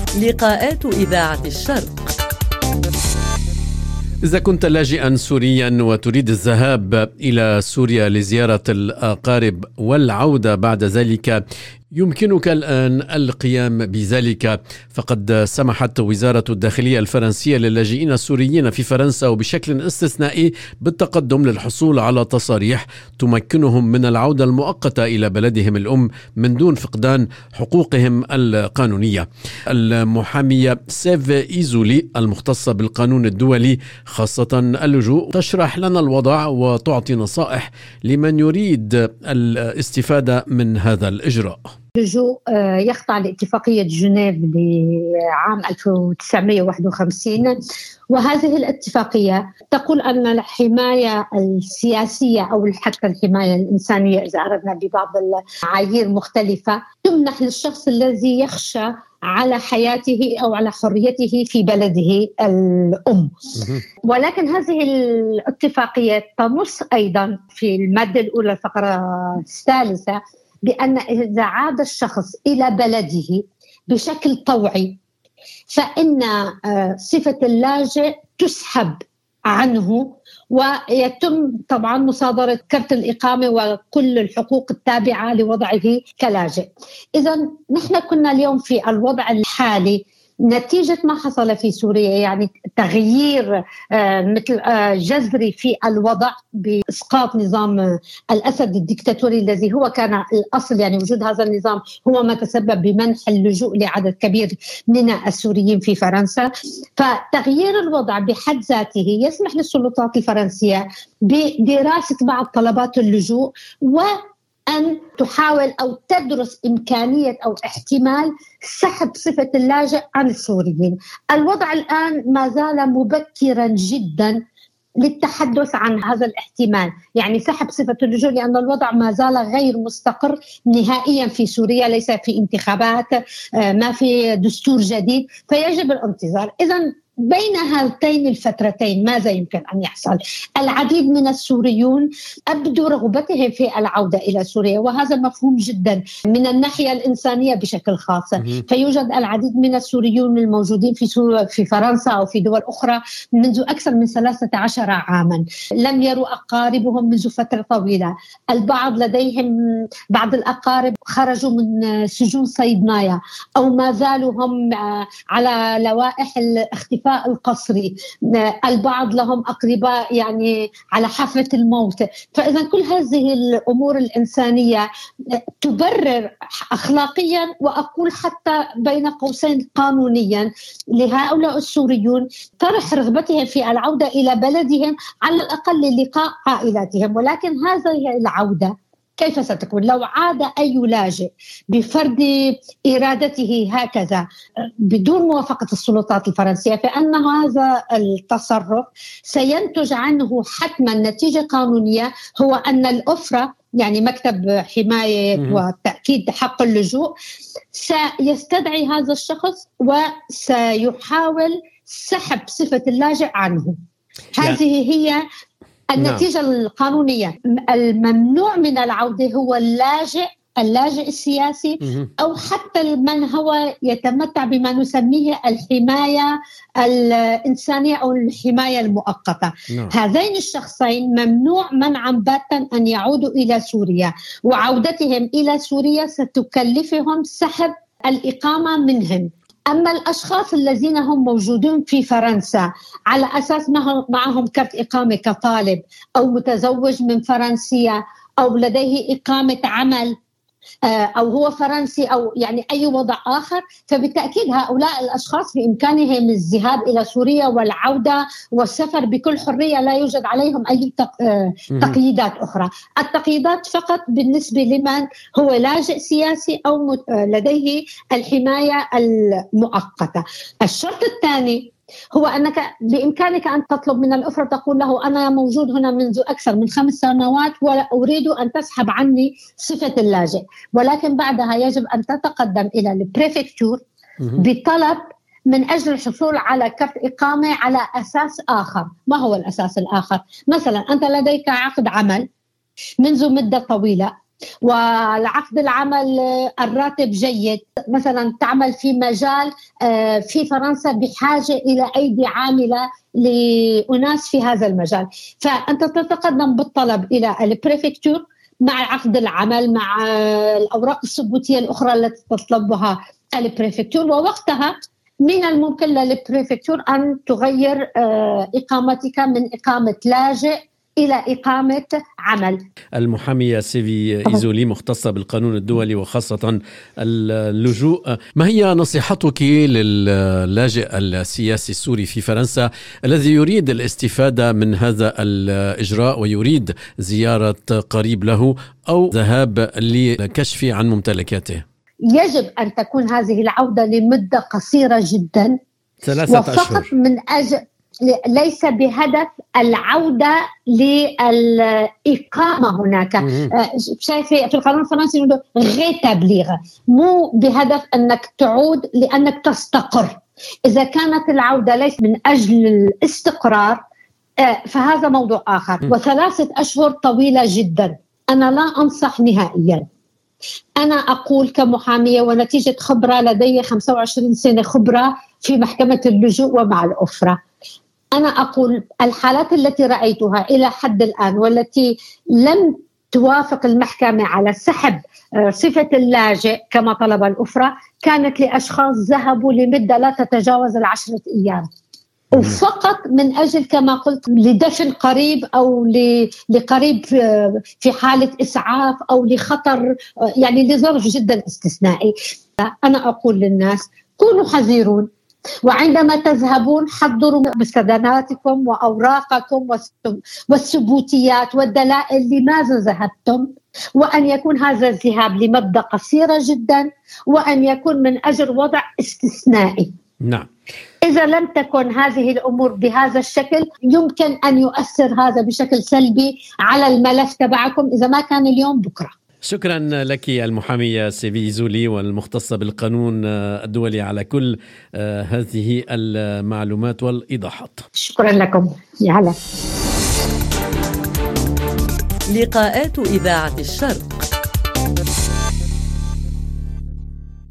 لقاءات إذاعة الشرق. إذا كنت لاجئا سوريا وتريد الذهاب إلى سوريا لزيارة الأقارب والعودة بعد ذلك، يمكنك الآن القيام بذلك، فقد سمحت وزارة الداخلية الفرنسية للاجئين السوريين في فرنسا وبشكل استثنائي بالتقدم للحصول على تصاريح تمكنهم من العودة المؤقتة إلى بلدهم الأم من دون فقدان حقوقهم القانونية. المحامية سيف إيزولي المختصة بالقانون الدولي خاصة اللجوء تشرح لنا الوضع وتعطي نصائح لمن يريد الاستفادة من هذا الإجراء. اللجوء يخضع لاتفاقية جنيف لعام 1951، وهذه الاتفاقية تقول أن الحماية السياسية أو حتى الحماية الإنسانية إذا أردنا ببعض المعايير مختلفة تمنح للشخص الذي يخشى على حياته أو على حريته في بلده الأم. ولكن هذه الاتفاقية تنص أيضا في المادة الأولى الفقرة الثالثة بأن إذا عاد الشخص إلى بلده بشكل طوعي فإن صفة اللاجئ تسحب عنه، ويتم طبعا مصادرة كرت الإقامة وكل الحقوق التابعة لوضعه كلاجئ. إذن نحن كنا اليوم في الوضع الحالي نتيجة ما حصل في سوريا، يعني تغيير مثل جذري في الوضع بإسقاط نظام الأسد الدكتاتوري الذي هو كان الأصل، يعني وجود هذا النظام هو ما تسبب بمنح اللجوء لعدد كبير من السوريين في فرنسا. فتغيير الوضع بحد ذاته يسمح للسلطات الفرنسية بدراسة بعض طلبات اللجوء أن تحاول أو تدرس إمكانية أو احتمال سحب صفة اللاجئ عن السوريين. الوضع الآن ما زال مبكراً جداً للتحدث عن هذا الاحتمال، يعني سحب صفة اللجوء، لأن الوضع ما زال غير مستقر نهائياً في سوريا، ليس في انتخابات، ما في دستور جديد، فيجب الانتظار. إذن بين هاتين الفترتين ماذا يمكن أن يحصل؟ العديد من السوريون أبدوا رغبتهم في العودة إلى سوريا، وهذا مفهوم جدا من الناحية الإنسانية بشكل خاص. فيوجد العديد من السوريون الموجودين في فرنسا أو في دول أخرى منذ أكثر من 13 عاما، لم يروا أقاربهم منذ فترة طويلة. البعض لديهم بعض الأقارب خرجوا من سجون صيدنايا أو ما زالوا هم على لوائح الاختفاء القسري، البعض لهم أقرباء يعني على حافة الموت. فإذا كل هذه الأمور الإنسانية تبرر أخلاقيا وأقول حتى بين قوسين قانونيا لهؤلاء السوريون طرح رغبتهم في العودة إلى بلدهم، على الأقل للقاء عائلاتهم. ولكن هذه العودة كيف ستكون؟ لو عاد أي لاجئ بفرض إرادته هكذا بدون موافقة السلطات الفرنسية، فإن هذا التصرف سينتج عنه حتما نتيجة قانونية، هو أن الأفرة يعني مكتب حماية وتأكيد حق اللجوء سيستدعي هذا الشخص وسيحاول سحب صفة اللاجئ عنه. هذه هي النتيجة القانونية. الممنوع من العودة هو اللاجئ السياسي أو حتى من هو يتمتع بما نسميه الحماية الإنسانية أو الحماية المؤقتة. هذين الشخصين ممنوع منعا باتا أن يعودوا إلى سوريا، وعودتهم إلى سوريا ستكلفهم سحب الإقامة منهم. أما الأشخاص الذين هم موجودون في فرنسا على أساس معهم كرت إقامة كطالب أو متزوج من فرنسية أو لديه إقامة عمل أو هو فرنسي أو يعني أي وضع آخر، فبالتأكيد هؤلاء الأشخاص بإمكانهم الذهاب إلى سوريا والعودة والسفر بكل حرية، لا يوجد عليهم أي تقييدات أخرى. التقييدات فقط بالنسبة لمن هو لاجئ سياسي أو لديه الحماية المؤقتة. الشرط الثاني هو أنك بإمكانك أن تطلب من الأسرة، تقول له أنا موجود هنا منذ أكثر من 5 سنوات وأريد أن تسحب عني صفة اللاجئ، ولكن بعدها يجب أن تتقدم إلى البريفكتور بطلب من أجل الحصول على كرت إقامة على أساس آخر. ما هو الأساس الآخر؟ مثلا أنت لديك عقد عمل منذ مدة طويلة والعقد العمل الراتب جيد، مثلا تعمل في مجال في فرنسا بحاجة إلى أيدي عاملة لأناس في هذا المجال، فأنت تتقدم بالطلب إلى البريفكتور مع عقد العمل، مع الأوراق الثبوتية الأخرى التي تطلبها البريفكتور، ووقتها من الممكن للبريفكتور أن تغير إقامتك من إقامة لاجئ إلى إقامة عمل. المحامية سيفي إيزولي مختصة بالقانون الدولي وخاصة اللجوء، ما هي نصيحتك للاجئ السياسي السوري في فرنسا الذي يريد الاستفادة من هذا الإجراء ويريد زيارة قريب له أو ذهاب لكشف عن ممتلكاته؟ يجب أن تكون هذه العودة لمدة قصيرة جدا، 3 أشهر، وفقط من أجل ليس بهدف العودة للإقامة هناك. شايفة في القانون الفرنسي إنه ريتابليغ، مو بهدف أنك تعود لأنك تستقر. إذا كانت العودة ليس من أجل الاستقرار فهذا موضوع آخر. و3 أشهر طويلة جدا، أنا لا أنصح نهائيا. أنا أقول كمحامية ونتيجة خبرة، لدي 25 سنة خبرة في محكمة اللجوء ومع الأسرة، أنا أقول الحالات التي رأيتها إلى حد الآن والتي لم توافق المحكمة على سحب صفة اللاجئ كما طلب الأسرة كانت لأشخاص ذهبوا لمدة لا تتجاوز 10 أيام، وفقط من أجل كما قلت لدفن قريب أو لقريب في حالة إسعاف أو لخطر، يعني لظرف جدا استثنائي. أنا أقول للناس كونوا حذرون، وعندما تذهبون حضروا مستنداتكم وأوراقكم والثبوتيات والدلائل لماذا ذهبتم، وأن يكون هذا الذهاب لمدة قصيرة جدا، وأن يكون من أجل وضع استثنائي. نعم. إذا لم تكن هذه الأمور بهذا الشكل يمكن أن يؤثر هذا بشكل سلبي على الملف تبعكم، إذا ما كان اليوم بكرة. شكرا لك المحامية سيفي إيزولي والمختصة بالقانون الدولي على كل هذه المعلومات والإيضاحات. شكرا لكم. يا هلا. لقاءات إذاعة الشرق.